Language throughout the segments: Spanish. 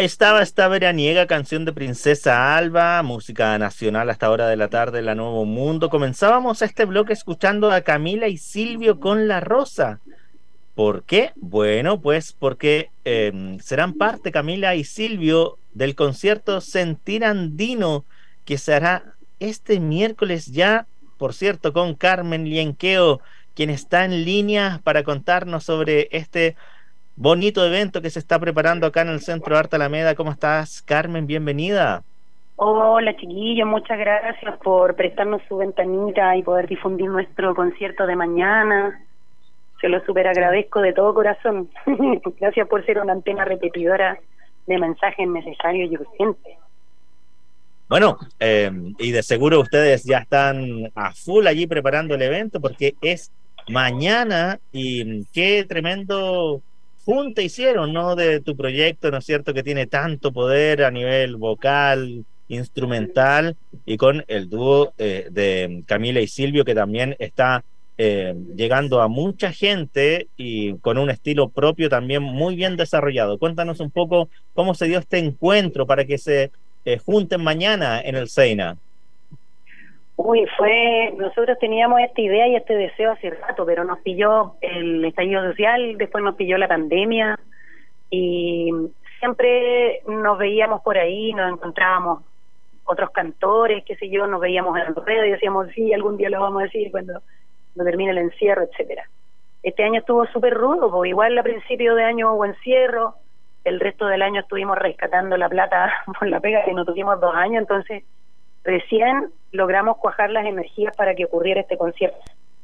estaba esta veraniega canción de Princesa Alba, música nacional hasta hora de la tarde, la Nuevo Mundo. Comenzábamos este bloque escuchando a Camila y Silvio con La Rosa. ¿Por qué? Bueno, pues porque serán parte Camila y Silvio del concierto Sentir Andino que se hará este miércoles ya, por cierto, con Carmen Lienqueo, quien está en línea para contarnos sobre este bonito evento que se está preparando acá en el Centro Arte Alameda. ¿Cómo estás, Carmen? Bienvenida. Hola chiquillos, muchas gracias por prestarnos su ventanita y poder difundir nuestro concierto de mañana. Se lo súper agradezco de todo corazón. Gracias por ser una antena repetidora de mensajes necesarios y urgentes. Bueno, y de seguro ustedes ya están a full allí preparando el evento porque es mañana y qué tremendo junta hicieron, ¿no? De tu proyecto, ¿no es cierto? Que tiene tanto poder a nivel vocal, instrumental y con el dúo de Camila y Silvio que también está llegando a mucha gente y con un estilo propio también muy bien desarrollado. Cuéntanos un poco cómo se dio este encuentro para que se junten mañana en el Seina. Nosotros teníamos esta idea y este deseo hace rato, pero nos pilló el estallido social, después nos pilló la pandemia y siempre nos veíamos por ahí, nos encontrábamos otros cantores, qué sé yo, nos veíamos en el ruedo y decíamos, sí, algún día lo vamos a decir cuando termine el encierro, etcétera. Este año estuvo súper rudo, porque igual a principio de año hubo encierro, el resto del año estuvimos rescatando la plata por la pega que no tuvimos 2 años, entonces recién logramos cuajar las energías para que ocurriera este concierto.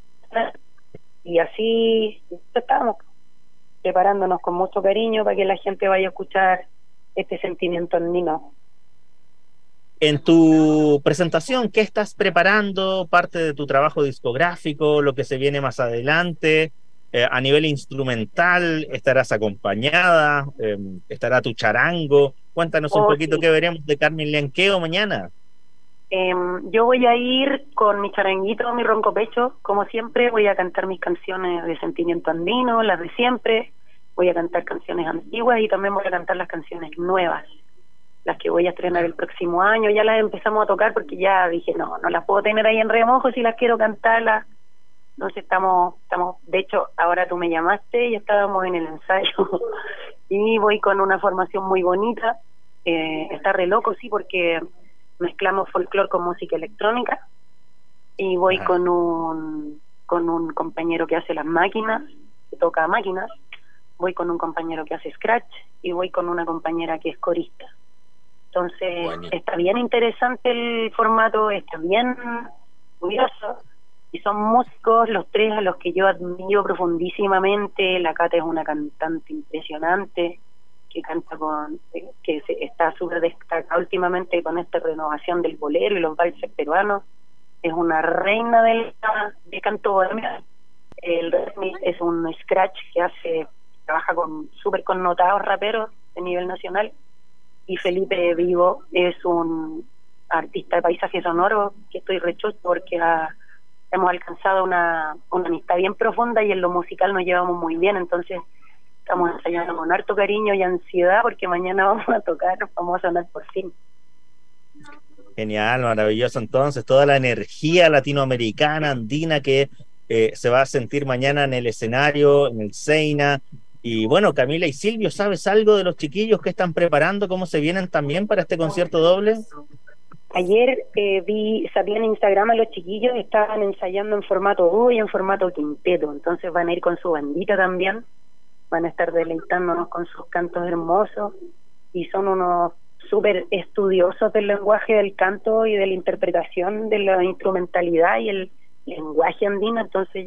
Y así estábamos preparándonos con mucho cariño para que la gente vaya a escuchar este sentimiento andino. En tu presentación, ¿qué estás preparando? Parte de tu trabajo discográfico, lo que se viene más adelante. A nivel instrumental, ¿estarás acompañada? ¿Estará tu charango? Cuéntanos un Oh, poquito sí. qué veremos de Carmen Lenqueo mañana. Yo voy a ir con mi charanguito, mi ronco pecho, como siempre, voy a cantar mis canciones de sentimiento andino, las de siempre, voy a cantar canciones antiguas y también voy a cantar las canciones nuevas, las que voy a estrenar el próximo año. Ya las empezamos a tocar porque ya dije, no las puedo tener ahí en remojo si las quiero cantarlas. Entonces de hecho, ahora tú me llamaste y estábamos en el ensayo y voy con una formación muy bonita, está re loco, sí, porque mezclamos folclore con música electrónica y voy Ah, con un compañero que hace las máquinas, que toca máquinas, voy con un compañero que hace scratch y voy con una compañera que es corista. Entonces bueno. está bien interesante el formato, está bien curioso y son músicos los tres a los que yo admiro profundísimamente. La Cata es una cantante impresionante que canta está súper destacada últimamente con esta renovación del bolero y los valses peruanos. Es una reina de canto bohemio. El Resmi es un scratch trabaja con súper connotados raperos de nivel nacional. Y Felipe Vivo es un artista de paisaje sonoro que estoy rechusto porque hemos alcanzado una amistad bien profunda y en lo musical nos llevamos muy bien, entonces estamos ensayando con harto cariño y ansiedad porque mañana vamos a tocar, vamos a sonar por fin. Genial, maravilloso. Entonces, toda la energía latinoamericana, andina que se va a sentir mañana en el escenario, en el Seina. Y bueno, Camila y Silvio, ¿sabes algo de los chiquillos que están preparando? ¿Cómo se vienen también para este concierto doble? Ayer sabía en Instagram a los chiquillos, estaban ensayando en formato dúo y en formato quinteto, entonces van a ir con su bandita también, van a estar deleitándonos con sus cantos hermosos y son unos súper estudiosos del lenguaje del canto y de la interpretación de la instrumentalidad y el lenguaje andino, entonces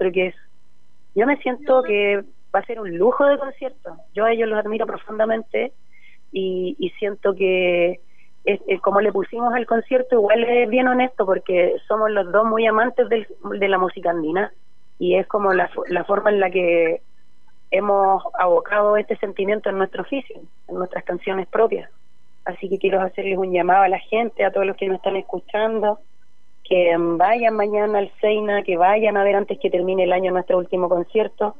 yo me siento que va a ser un lujo de concierto. Yo a ellos los admiro profundamente y siento que como le pusimos al concierto, igual es bien honesto porque somos los dos muy amantes de la música andina y es como la forma en la que hemos abocado este sentimiento en nuestro oficio, en nuestras canciones propias. Así que quiero hacerles un llamado a la gente, a todos los que nos están escuchando, que vayan mañana al Seina, que vayan a ver antes que termine el año nuestro último concierto,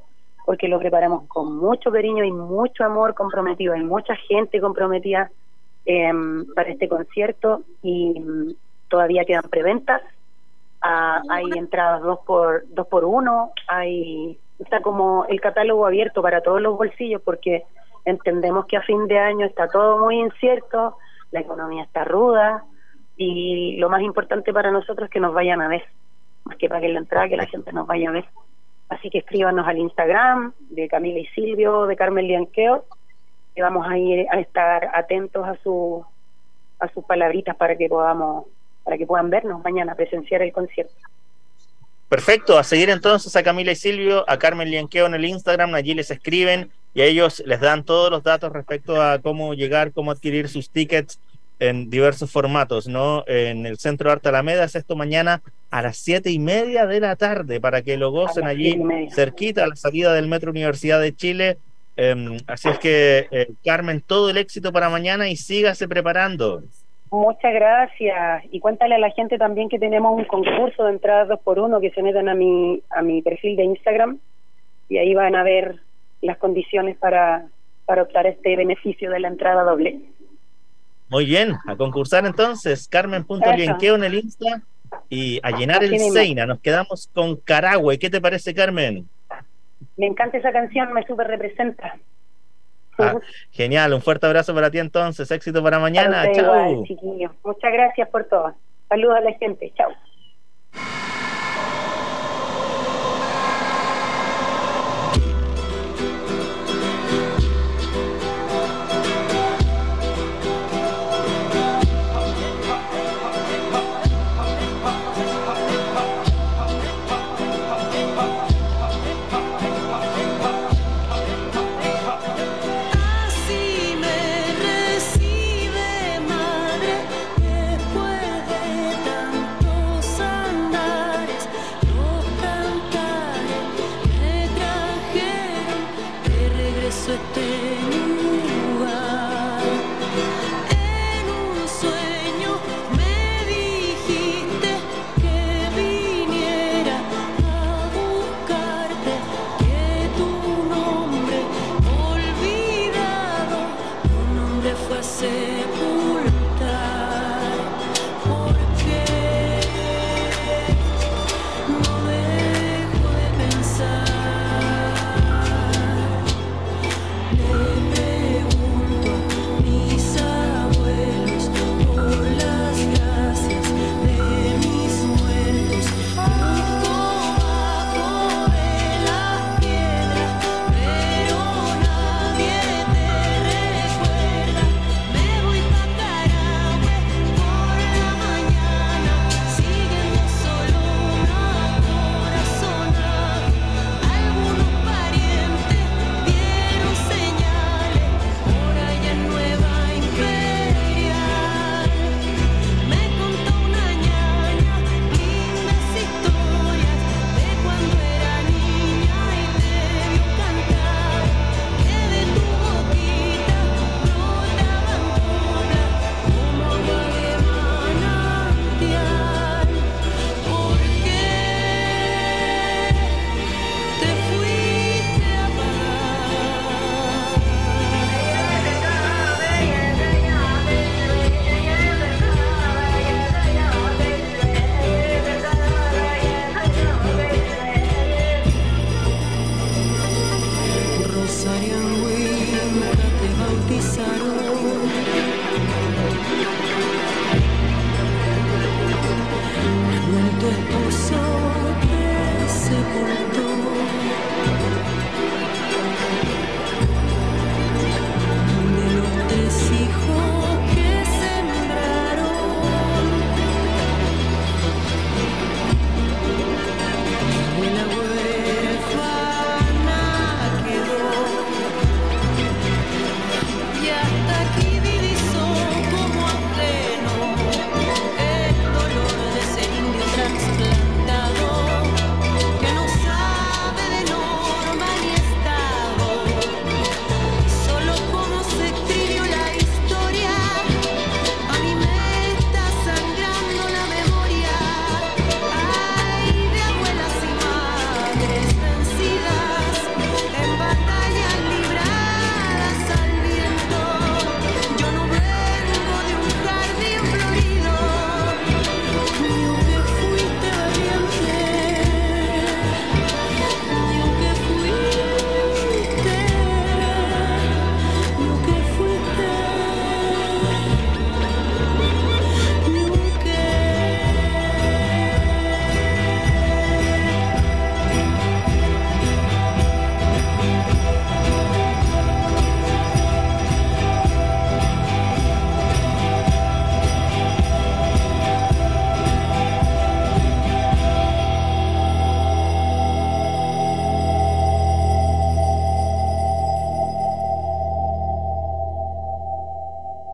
porque lo preparamos con mucho cariño y mucho amor comprometido. Hay mucha gente comprometida para este concierto y todavía quedan preventas. Hay entradas 2x1, está como el catálogo abierto para todos los bolsillos, porque entendemos que a fin de año está todo muy incierto, la economía está ruda y lo más importante para nosotros es que nos vayan a ver, más que paguen la entrada, que la gente nos vaya a ver. Así que escríbanos al Instagram de Camila y Silvio, de Carmen Lianqueo, y vamos a ir a estar atentos a sus palabritas para que puedan vernos mañana, presenciar el concierto. Perfecto, a seguir entonces a Camila y Silvio, a Carmen Lianqueo en el Instagram, allí les escriben y a ellos les dan todos los datos respecto a cómo llegar, cómo adquirir sus tickets en diversos formatos, ¿no? En el Centro de Arte Alameda es esto mañana a las 7:30 de la tarde para que lo gocen allí cerquita a la salida del Metro Universidad de Chile. Así es que, Carmen, todo el éxito para mañana y sígase preparando. Muchas gracias, y cuéntale a la gente también que tenemos un concurso de entradas 2x1, que se metan a mi perfil de Instagram y ahí van a ver las condiciones para optar a este beneficio de la entrada doble. Muy bien, a concursar entonces, Carmen.Lianqueo en el Insta y a llenar el Seina. Nos quedamos con Carahue. ¿Qué te parece, Carmen? Me encanta esa canción, me súper representa. Genial, un fuerte abrazo para ti entonces, éxito para mañana. Chao. Igual, chiquillos. Muchas gracias por todo. Saludos a la gente, chao. Fue sepultado.